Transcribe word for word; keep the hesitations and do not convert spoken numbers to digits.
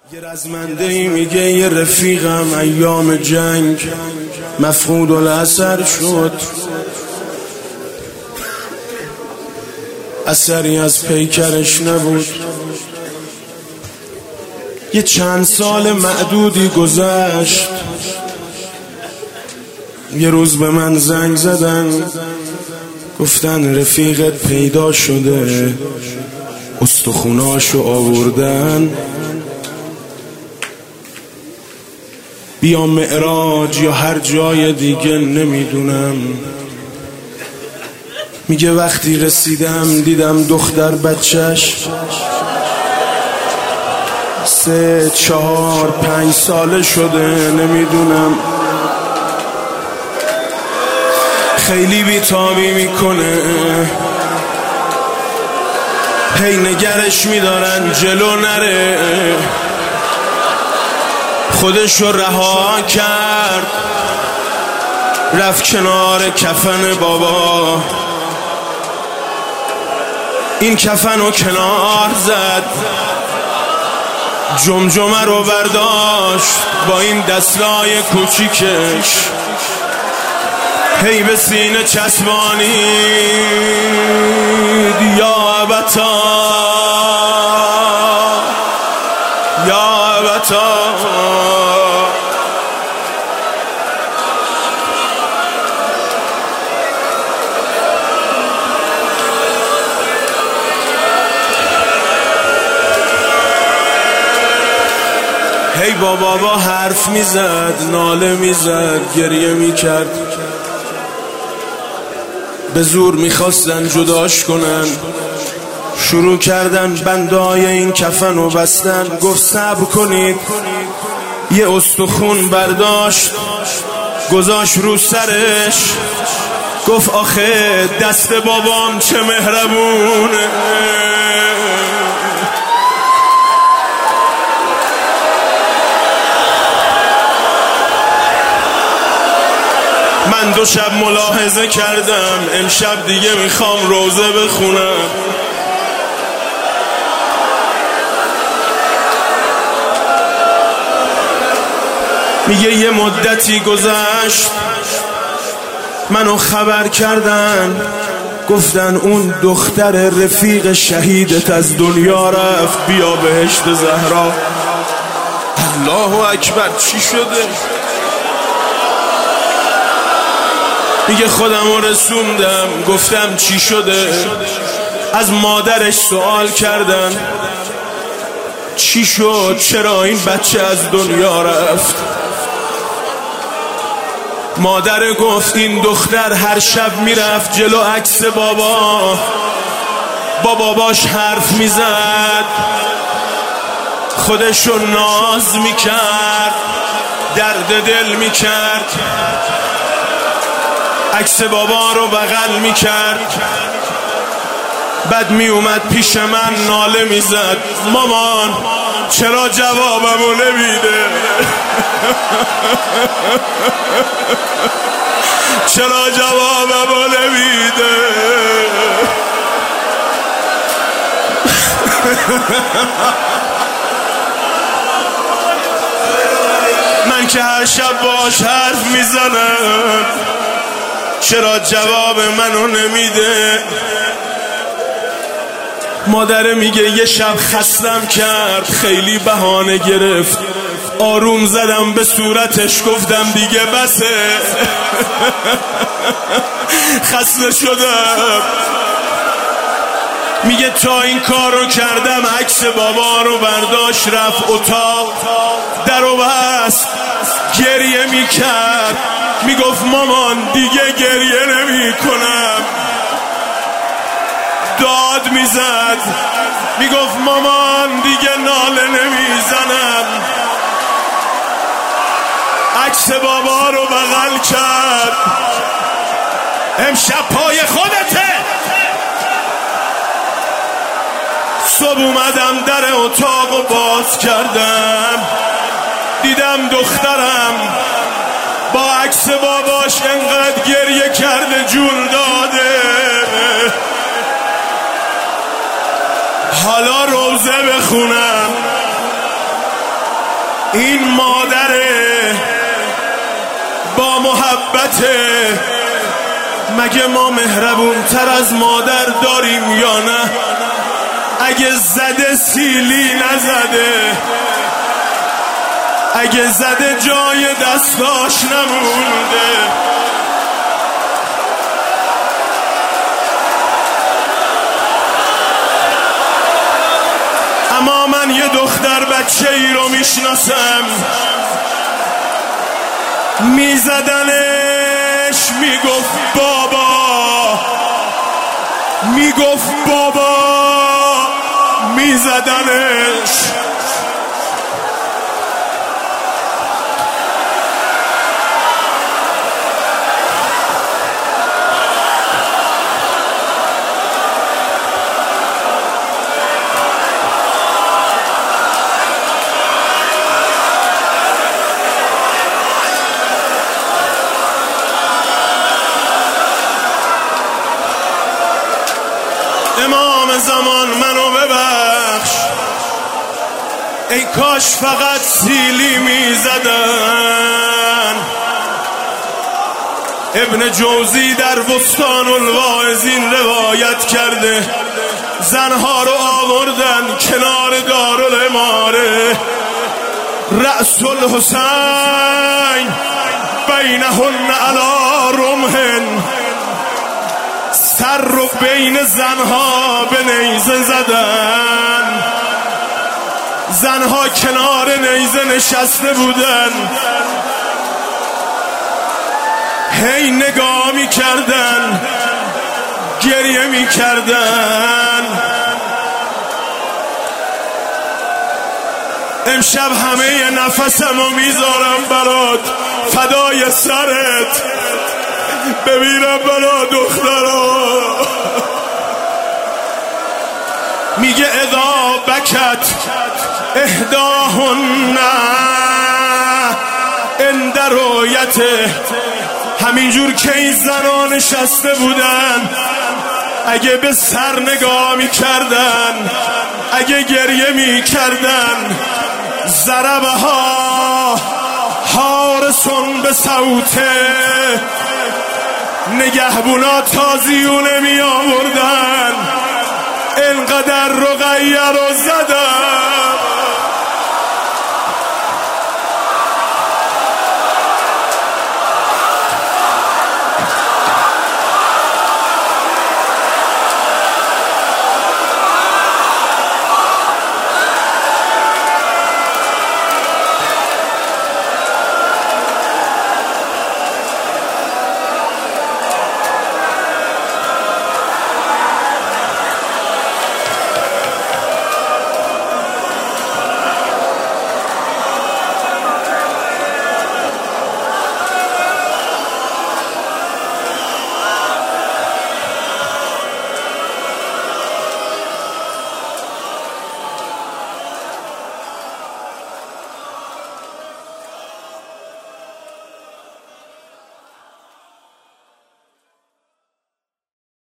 یه رزمنده ای میگه یه رفیقم ایام جنگ مفقود الاثر شد، اثری از پیکرش نبود. یه چند سال معدودی گذشت، یه روز به من زنگ زدن گفتن رفیقت پیدا شده، استخوناشو آوردن، بیا معراج یا هر جای دیگه نمیدونم. میگه وقتی رسیدم دیدم دختر بچهش سه چهار پنج ساله شده، نمیدونم خیلی بیتابی میکنه، هی نگرش میدارن جلو نره، خودشو رها کرد رفت کنار کفن بابا، این کفن رو کنار زد، جمجمه رو برداشت با این دستای کوچیکش، هی به سینه چسبانید یا ابتا یا ابتا. هی با بابا حرف میزد، ناله میزد، گریه میکرد، به زور میخواستن جداش کنن، شروع کردن بندای این کفن رو بستن. گفت صبر کنید، یه استخون برداشت گذاشت رو سرش، گفت آخه دست بابام چه مهربونه، من دو شب ملاحظه کردم، امشب دیگه میخوام روزه بخونم. میگه یه مدتی گذشت، منو خبر کردن گفتن اون دختر رفیق شهیدت از دنیا رفت، بیا بهشت زهرا. الله اکبر، چی شده؟ میگه خودم رو رسوندم، گفتم چی شده؟ از مادرش سوال کردن چی شد، چرا این بچه از دنیا رفت؟ مادر گفت این دختر هر شب میرفت جلو عکس بابا، با باباش حرف میزد، خودشو ناز میکرد، درد دل میکرد، عکس بابا رو بغل میکرد، بعد میومد پیش من ناله میزد مامان چرا جوابمو نمیده، چرا جوابمو نمیده. من که هر شب باش حرف میزنم، چرا جواب منو نمیده؟ مادر میگه یه شب خستم کرد، خیلی بهانه گرفت، آروم زدم به صورتش گفتم دیگه بسه، خسته شدم. میگه تا این کار رو کردم عکس بابا رو برداشت رفت اتاق، در و بست، گریه میکرد، میگفت مامان دیگه گریه نمی کنم، داد میزد، میگفت مامان دیگه ناله نمیزنم، عکس بابا رو بغل کرد. امشب پای خودته. صبح اومدم در اتاق رو باز کردم، دیدم دخترم با عکس باباش انقدر گریه کرده جون داده. حالا روزه بخونم، این مادره با محبته، مگه ما مهربون تر از مادر داریم یا نه؟ اگه زده سیلی نزده، اگه زده جای دستاش نمونده. اما من یه دختر بچه ای رو میشناسم، میزدنش میگفت بابا، میگفت بابا، میزدنش. امام زمان منو ببخش، ای کاش فقط سیلی میزدن. ابن جوزی در بستان الواعظین روایت کرده زنها رو آوردن کنار دارالاماره، رأس الحسین بینهن علی رمحن، سر رو بین زنها به نیزه زدن. زنها کنار نیزه نشسته بودن، هی نگاه می کردن، گریه می کردن. امشب همه نفسمو میذارم برات، فدای سرت، ببینم برا دخترا. میگه اذا بکت احداهن عند رؤیته، همینجور که این زنان نشسته بودن، اگه به سر نگاه میکردن، اگه گریه میکردن، ضربها حارسون به صوته، نگهبونا تازیونه می آوردن، انقدر رقیه رو زدن.